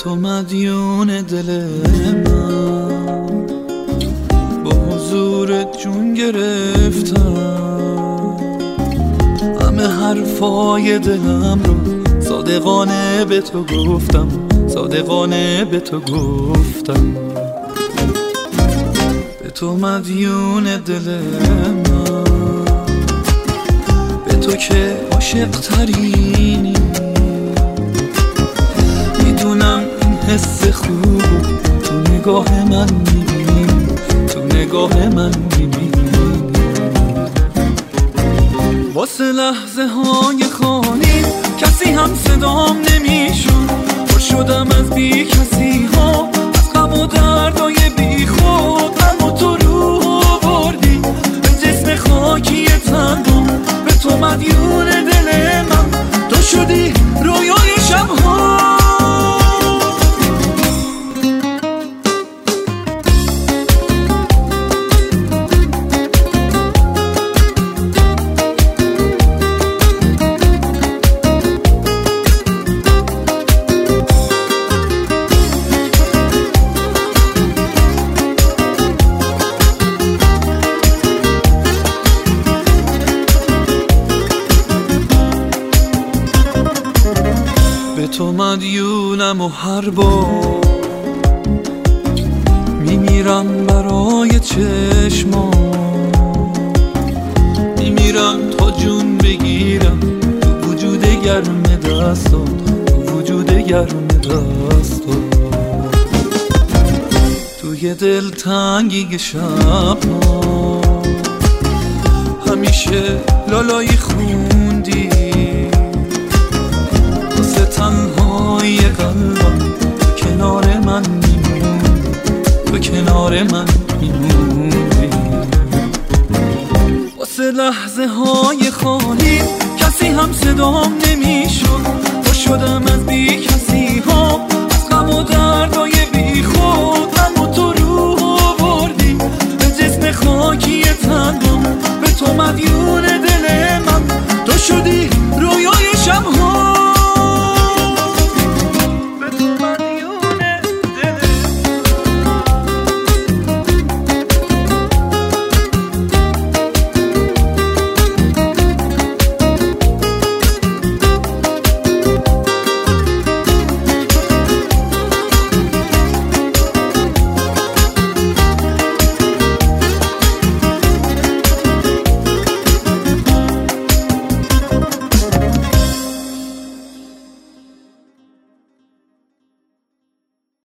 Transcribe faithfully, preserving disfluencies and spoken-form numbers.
تو مدیون دل من، با حضورت جون گرفتم. همه حرفای دلم رو صادقانه به تو گفتم، صادقانه به تو گفتم. به تو مدیون دل من، به تو که عاشق ترینی. میدونم این حس خوب تو نگاه من میبینی، تو نگاه من میبینی. واسه لحظه های خالی کسی هم صدام نمیشون، پر شدم از بی کسی ها، از غم و دردای بی خود. اما تو روح بردی به جسم خاکی تنم، به تو مدیون دل من. تو شدی رویای شبها. به تو مدیونم و هر بار میمیرم برای چشما، میمیرم تا جون بگیرم تو وجود گرم دستات، تو وجود گرم دستات. توی دل تنگی شب همیشه لالایی خوندی، تنهای قلبم تو کنار من میموندی، تو کنار من میموندی. واسه لحظه های خالی کسی هم صدام